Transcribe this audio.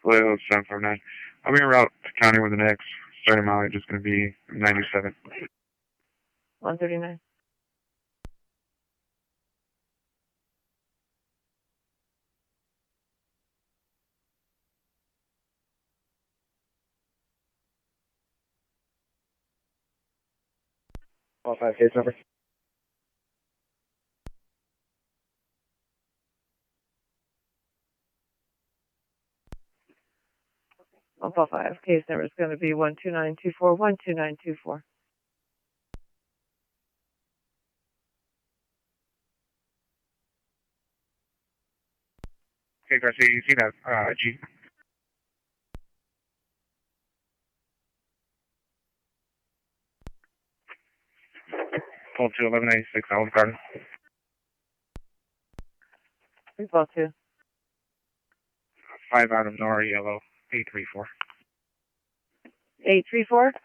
Leo 759. I'll be en route to county with the next starting mileage is going to be 97. 139. All 5 case number. 145. Case number is going to be 12924, 12924. Okay, Garcia, you see that G? Pull to 1196 Olive Garden. 312. 5 out of Nora, yellow, 834. 834?